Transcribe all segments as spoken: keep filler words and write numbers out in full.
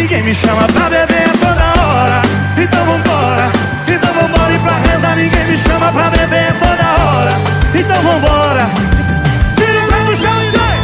ninguém me chama pra beber toda hora. Então vambora, então vambora. E pra rezar ninguém me chama pra beber toda hora. Então vambora. Tira o pé do chão e vem.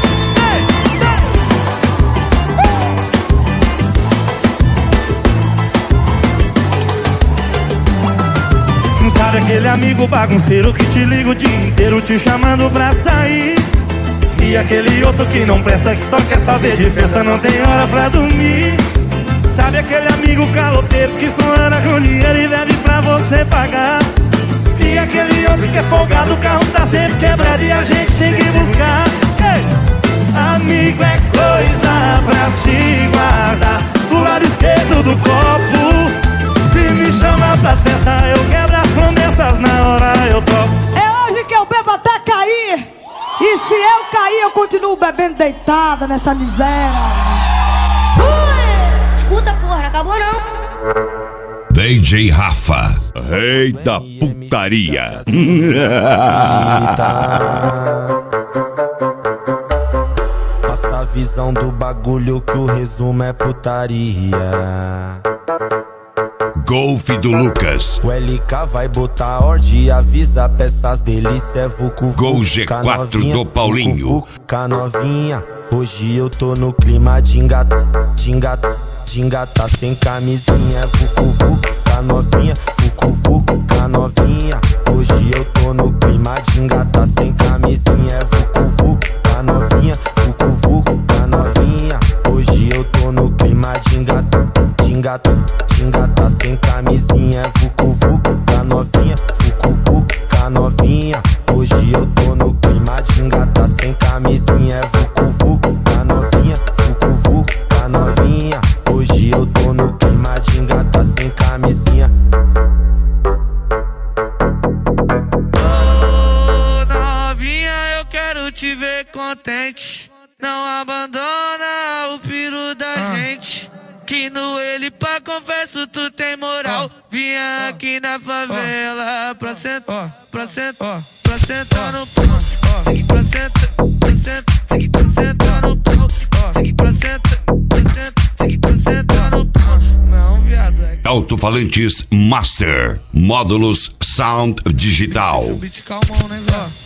Sabe aquele amigo bagunceiro que te liga o dia inteiro te chamando pra sair? E aquele outro que não presta, que só quer saber de festa, não tem hora pra dormir? Sabe aquele amigo caloteiro que só anda com dinheiro e bebe pra você pagar? E aquele outro que é folgado, o carro tá sempre quebrado e a gente tem que buscar. Ei! Amigo é coisa pra se guardar do lado esquerdo do copo. Se me chama pra festa, eu quebro as promessas, na hora eu toco. É hoje que eu bebo até cair. E se eu cair, eu continuo bebendo deitada nessa miséria. Ui! Escuta, porra, não acabou não. D J Rafa, rei da putaria. Passa a visão do bagulho que o resumo é putaria. Golf do Lucas. O L K vai botar ordem, avisa peças delícia, vucu vucu. Gol G quatro do Paulinho. Vucu vucu, novinha. Hoje eu tô no clima de engata, de engata, de engata sem camisinha, vucu vucu, novinha, vucu vucu, novinha. Hoje eu tô no clima de engata sem camisinha, vucu vucu, novinha, vucu vucu, novinha. Hoje eu tô no clima de engata, de engata, de engata sem camisinha, vucu vucu, novinha, vucu vucu, novinha. Hoje eu tô no clima de engata sem camisinha, vucu vucu, novinha, vucu vucu, novinha. Hoje eu tô no clima de engata sem camisinha. Ô novinha, eu quero te ver contente. Não abandona o piru da ah. gente. Que no ele pra confesso tu tem moral. Oh. Vinha aqui na favela oh. pra sentar, oh. pra sentar, oh. pra sentar no pau, oh. pra sentar, pra sentar, pra sentar no pau, oh. pra sentar, pra sentar, pra sentar no pau. Não, viado. É... Alto-falantes Master, módulos Sound Digital. Deixa o beat calmão, né, Zó?